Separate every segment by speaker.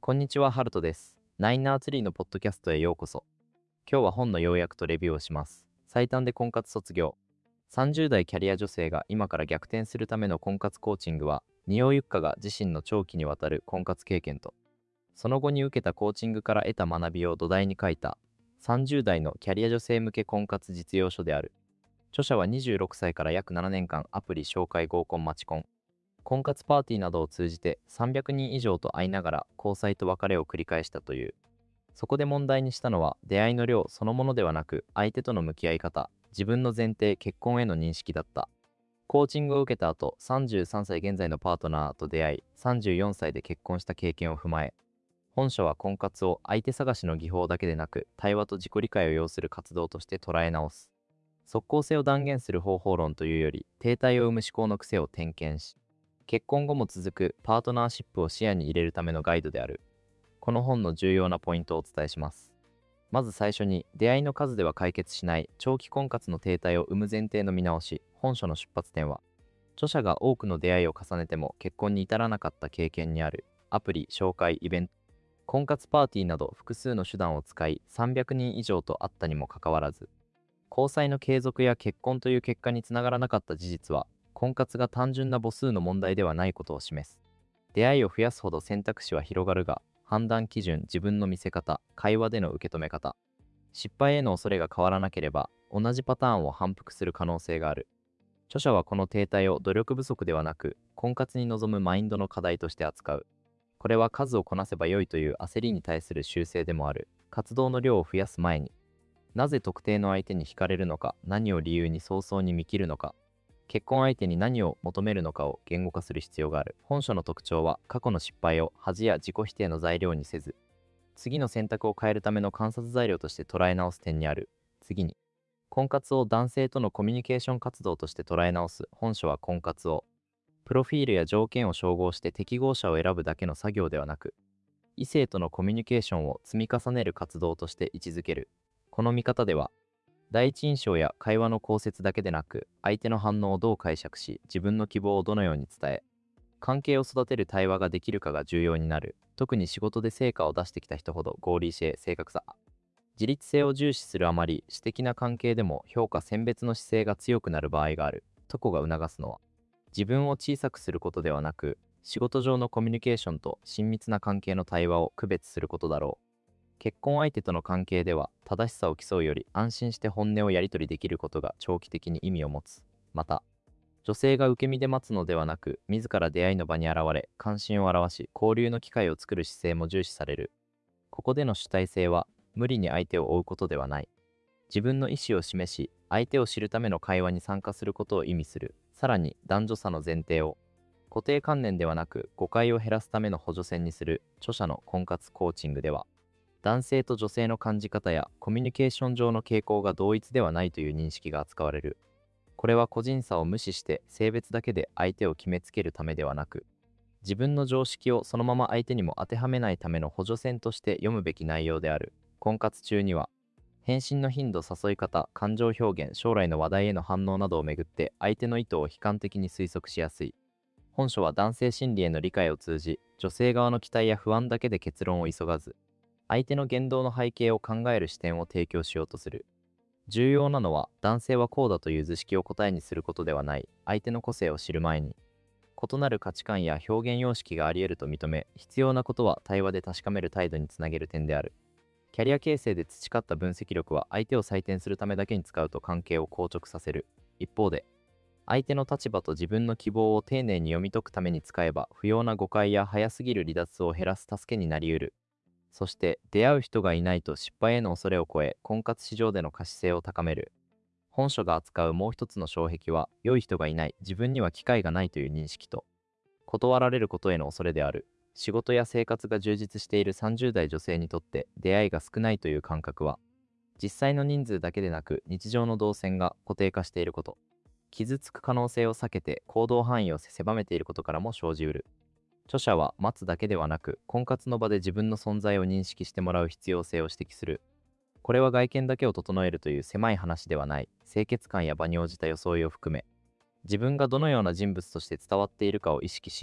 Speaker 1: こんにちは、ハルトです。ナインナーツリーのポッドキャストへようこそ。今日は本の要約とレビューをします。最短で婚活卒業。30代キャリア女性が今から逆転するための婚活コーチングは、二葉ゆっかが自身の長期にわたる婚活経験と、その後に受けたコーチングから得た学びを土台に書いた、30代のキャリア女性向け婚活実用書である。著者は26歳から約7年間アプリ紹介合コンマチコン、婚活パーティーなどを通じて300人以上と会いながら交際と別れを繰り返したという。そこで問題にしたのは出会いの量そのものではなく、相手との向き合い方、自分の前提、結婚への認識だった。コーチングを受けた後、33歳現在のパートナーと出会い、34歳で結婚した経験を踏まえ、本書は婚活を相手探しの技法だけでなく、対話と自己理解を要する活動として捉え直す。即効性を断言する方法論というより、停滞を生む思考の癖を点検し、結婚後も続くパートナーシップを視野に入れるためのガイドである。この本の重要なポイントをお伝えします。まず最初に、出会いの数では解決しない長期婚活の停滞を生む前提の見直し。本書の出発点は、著者が多くの出会いを重ねても結婚に至らなかった経験にある。アプリ、紹介、イベント、婚活パーティーなど複数の手段を使い300人以上と会ったにもかかわらず、交際の継続や結婚という結果につながらなかった事実は、婚活が単純な母数の問題ではないことを示す。出会いを増やすほど選択肢は広がるが、判断基準、自分の見せ方、会話での受け止め方、失敗への恐れが変わらなければ、同じパターンを反復する可能性がある。著者はこの停滞を努力不足ではなく、婚活に臨むマインドの課題として扱う。これは数をこなせば良いという焦りに対する修正でもある。活動の量を増やす前に、なぜ特定の相手に惹かれるのか、何を理由に早々に見切るのか、結婚相手に何を求めるのかを言語化する必要がある。本書の特徴は、過去の失敗を恥や自己否定の材料にせず、次の選択を変えるための観察材料として捉え直す点にある。次に、婚活を男性とのコミュニケーション活動として捉え直す。本書は婚活を、プロフィールや条件を照合して適合者を選ぶだけの作業ではなく、異性とのコミュニケーションを積み重ねる活動として位置づける。この見方では、第一印象や会話の口説だけでなく、相手の反応をどう解釈し、自分の希望をどのように伝え、関係を育てる対話ができるかが重要になる。特に仕事で成果を出してきた人ほど合理性、正確さ、自立性を重視するあまり、私的な関係でも評価選別の姿勢が強くなる場合がある。トコが促すのは、自分を小さくすることではなく、仕事上のコミュニケーションと親密な関係の対話を区別することだろう。結婚相手との関係では、正しさを競うより安心して本音をやり取りできることが長期的に意味を持つ。また、女性が受け身で待つのではなく、自ら出会いの場に現れ、関心を表し、交流の機会を作る姿勢も重視される。ここでの主体性は、無理に相手を追うことではない。自分の意思を示し、相手を知るための会話に参加することを意味する。さらに、男女差の前提を、固定観念ではなく、誤解を減らすための補助線にする。著者の婚活コーチングでは、男性と女性の感じ方やコミュニケーション上の傾向が同一ではないという認識が扱われる。これは個人差を無視して性別だけで相手を決めつけるためではなく、自分の常識をそのまま相手にも当てはめないための補助線として読むべき内容である。婚活中には、返信の頻度、誘い方、感情表現、将来の話題への反応などをめぐって相手の意図を悲観的に推測しやすい。本書は男性心理への理解を通じ、女性側の期待や不安だけで結論を急がず、相手の言動の背景を考える視点を提供しようとする。重要なのは、男性はこうだという図式を答えにすることではない。相手の個性を知る前に、異なる価値観や表現様式があり得ると認め、必要なことは対話で確かめる態度につなげる点である。キャリア形成で培った分析力は相手を採点するためだけに使うと関係を硬直させる。一方で、相手の立場と自分の希望を丁寧に読み解くために使えば、不要な誤解や早すぎる離脱を減らす助けになり得る。そして、出会う人がいないと失敗への恐れを超え、婚活市場での可視性を高める。本書が扱うもう一つの障壁は、良い人がいない、自分には機会がないという認識と、断られることへの恐れである。仕事や生活が充実している30代女性にとって出会いが少ないという感覚は、実際の人数だけでなく日常の動線が固定化していること、傷つく可能性を避けて行動範囲を狭めていることからも生じうる。著者は待つだけではなく、婚活の場で自分の存在を認識してもらう必要性を指摘する。これは外見だけを整えるという狭い話ではない。清潔感や場に応じた装いを含め、自分がどのような人物として伝わっているかを意識し、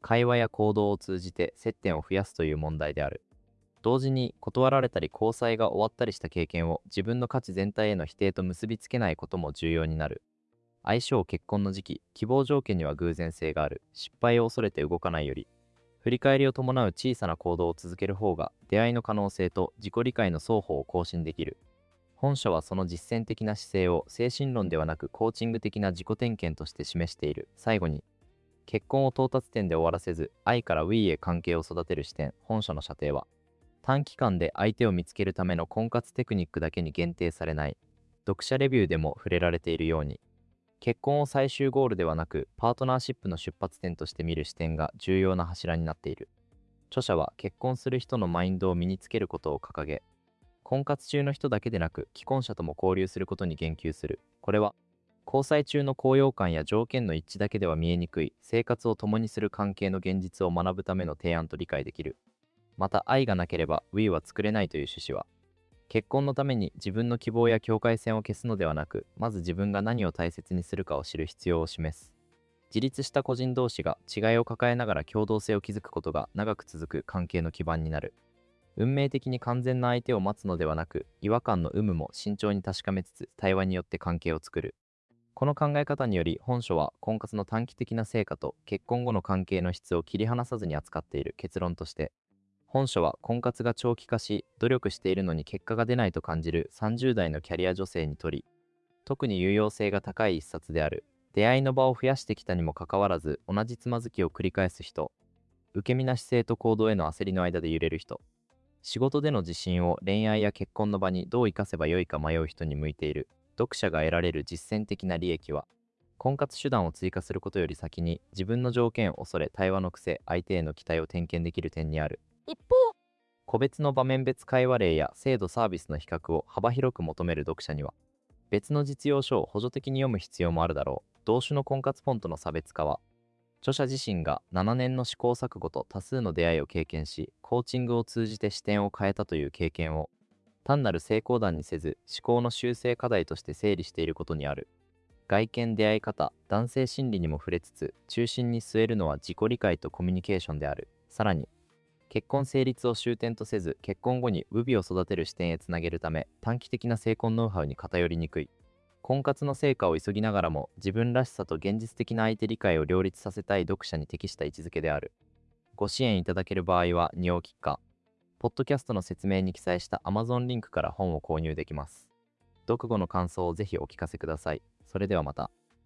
Speaker 1: 会話や行動を通じて接点を増やすという問題である。同時に断られたり交際が終わったりした経験を自分の価値全体への否定と結びつけないことも重要になる。相性結婚の時期、希望条件には偶然性がある。失敗を恐れて動かないより、振り返りを伴う小さな行動を続ける方が出会いの可能性と自己理解の双方を更新できる。本書はその実践的な姿勢を精神論ではなくコーチング的な自己点検として示している。最後に、結婚を到達点で終わらせず愛から We へ関係を育てる視点。本書の射程は短期間で相手を見つけるための婚活テクニックだけに限定されない。読者レビューでも触れられているように、結婚を最終ゴールではなくパートナーシップの出発点として見る視点が重要な柱になっている。著者は結婚する人のマインドを身につけることを掲げ、婚活中の人だけでなく既婚者とも交流することに言及する。これは交際中の高揚感や条件の一致だけでは見えにくい生活を共にする関係の現実を学ぶための提案と理解できる。また愛がなければ We は作れないという趣旨は、結婚のために自分の希望や境界線を消すのではなく、まず自分が何を大切にするかを知る必要を示す。自立した個人同士が違いを抱えながら共同性を築くことが長く続く関係の基盤になる。運命的に完全な相手を待つのではなく、違和感の有無も慎重に確かめつつ対話によって関係を作る。この考え方により本書は婚活の短期的な成果と結婚後の関係の質を切り離さずに扱っている。結論として、本書は婚活が長期化し努力しているのに結果が出ないと感じる30代のキャリア女性にとり、特に有用性が高い一冊である。出会いの場を増やしてきたにもかかわらず同じつまずきを繰り返す人、受け身な姿勢と行動への焦りの間で揺れる人、仕事での自信を恋愛や結婚の場にどう生かせばよいか迷う人に向いている。読者が得られる実践的な利益は、婚活手段を追加することより先に自分の条件を恐れ対話の癖、相手への期待を点検できる点にある。一方、個別の場面別会話例や制度サービスの比較を幅広く求める読者には、別の実用書を補助的に読む必要もあるだろう。同種の婚活フォントの差別化は、著者自身が7年の試行錯誤と多数の出会いを経験し、コーチングを通じて視点を変えたという経験を、単なる成功談にせず、思考の修正課題として整理していることにある。外見、出会い方、男性心理にも触れつつ、中心に据えるのは自己理解とコミュニケーションである。さらに、結婚成立を終点とせず、結婚後に乳母を育てる視点へつなげるため、短期的な成婚ノウハウに偏りにくい。婚活の成果を急ぎながらも、自分らしさと現実的な相手理解を両立させたい読者に適した位置づけである。ご支援いただける場合は、2をきっか。ポッドキャストの説明に記載した Amazon リンクから本を購入できます。読後の感想をぜひお聞かせください。それではまた。